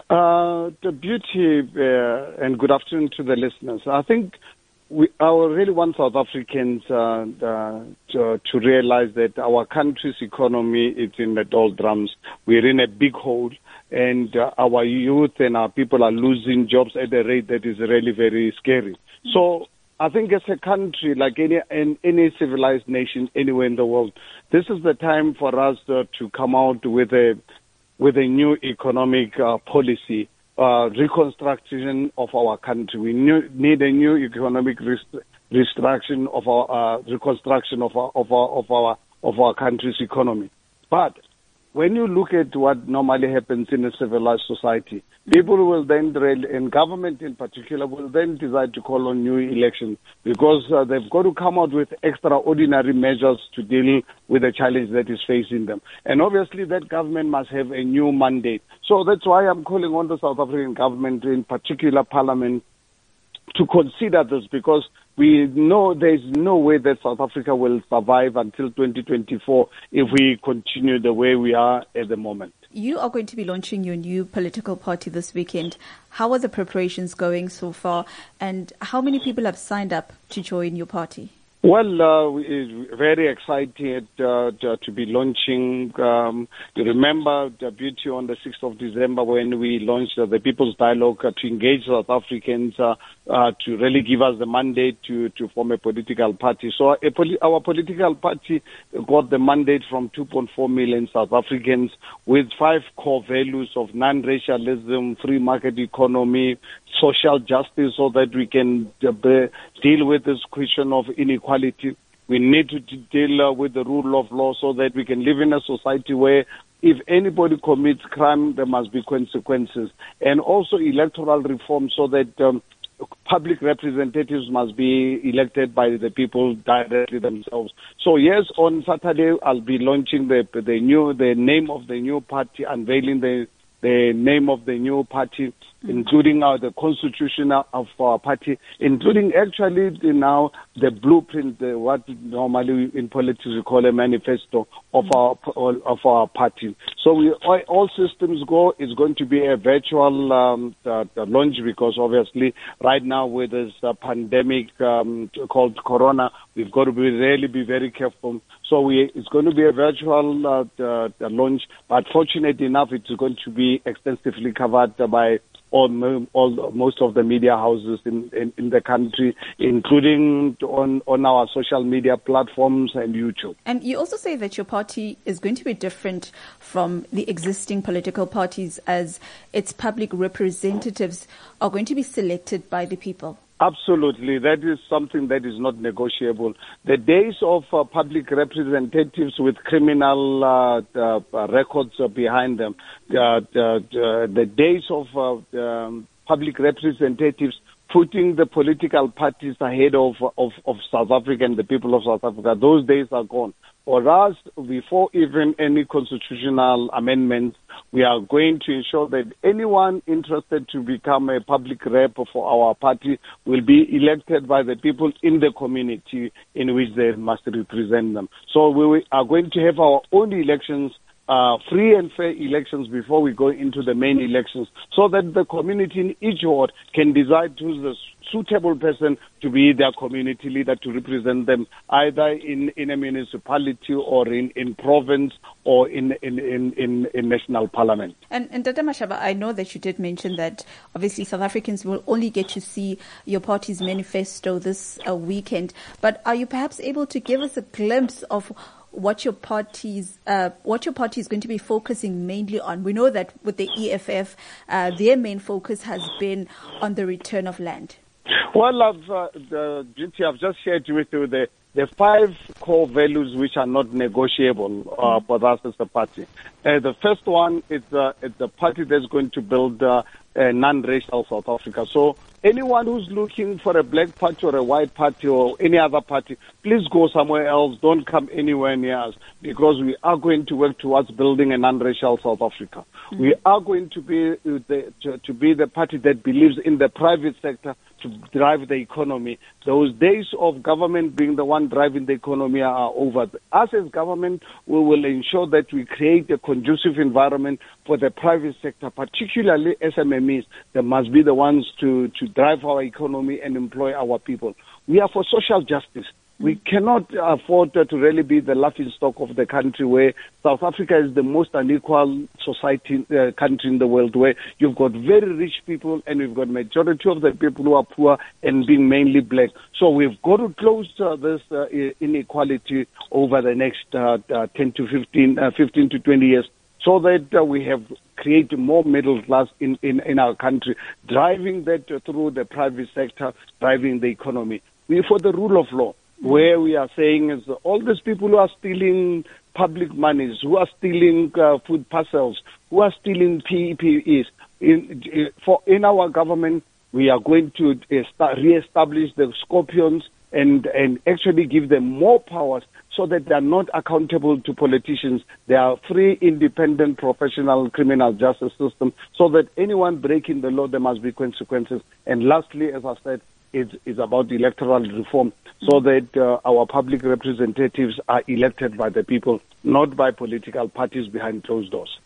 The beauty, and good afternoon to the listeners. I think I really want South Africans to realize that our country's economy is in the doldrums. We're in a big hole, and our youth and our people are losing jobs at a rate that is really very scary. So I think as a country, like any civilized nation anywhere in the world, this is the time for us to come out with a new economic policy, reconstruction of our country. We need a new economic reconstruction of our country's economy. But when you look at what normally happens in a civilized society, people will then, and government in particular, will then decide to call on new elections because they've got to come out with extraordinary measures to deal with the challenge that is facing them. And obviously that government must have a new mandate. So that's why I'm calling on the South African government, in particular Parliament, to consider this, because we know there's no way that South Africa will survive until 2024 if we continue the way we are at the moment. You are going to be launching your new political party this weekend. How are the preparations going so far, and how many people have signed up to join your party? Well, we're very excited to be launching. You remember the beauty on the 6th of December when we launched the People's Dialogue to engage South Africans to really give us the mandate to form a political party. So our political party got the mandate from 2.4 million South Africans with 5 core values of non-racialism, free market economy, social justice, so that we can deal with this question of inequality. We need to deal with the rule of law so that we can live in a society where if anybody commits crime, there must be consequences. And also electoral reform so that public representatives must be elected by the people directly themselves. So yes, on Saturday I'll be launching the name of the new party, unveiling the name of the new party, including the constitution of our party, including actually now the blueprint, what normally in politics we call a manifesto of our party. So all systems go. It's going to be a virtual launch because obviously right now with this pandemic called Corona, we've got to really be very careful. So it's going to be a virtual launch, but fortunately enough, it's going to be extensively covered by most of the media houses in the country, including on our social media platforms and YouTube. And you also say that your party is going to be different from the existing political parties, as its public representatives are going to be selected by the people. Absolutely. That is something that is not negotiable. The days of public representatives with criminal records behind them, the days of public representatives putting the political parties ahead of South Africa and the people of South Africa, those days are gone. For us, before even any constitutional amendments, we are going to ensure that anyone interested to become a public rep for our party will be elected by the people in the community in which they must represent them. So we are going to have our own elections, free and fair elections before we go into the main elections, so that the community in each ward can decide who's the suitable person to be their community leader to represent them, either in a municipality or in province or in national parliament. And Tata Mashaba, I know that you did mention that obviously South Africans will only get to see your party's manifesto this weekend, but are you perhaps able to give us a glimpse of what your party is going to be focusing mainly on? We know that with the EFF, their main focus has been on the return of land. Well, I've just shared with you the 5 core values which are not negotiable for us as a party. The first one is the party that's going to build a non-racial South Africa. So anyone who's looking for a black party or a white party or any other party, please go somewhere else. Don't come anywhere near us, because we are going to work towards building a non-racial South Africa. Mm-hmm. We are going to be the party that believes in the private sector to drive the economy. Those days of government being the one driving the economy are over. Us as government, we will ensure that we create a conducive environment for the private sector, particularly SMMEs, they must be the ones to drive our economy and employ our people. We are for social justice. We cannot afford to really be the laughingstock of the country, where South Africa is the most unequal society country in the world, where you've got very rich people and you've got majority of the people who are poor and being mainly black. So we've got to close this inequality over the next 15 to 20 years, so that we have created more middle class in our country, driving that through the private sector, driving the economy. We're for the rule of law, where we are saying is all these people who are stealing public monies, who are stealing food parcels, who are stealing PPEs, in our government, we are going to re-establish the scorpions and actually give them more powers, so that they are not accountable to politicians. They are free, independent, professional criminal justice system, so that anyone breaking the law, there must be consequences. And lastly, as I said, it's about electoral reform, so that our public representatives are elected by the people, not by political parties behind closed doors.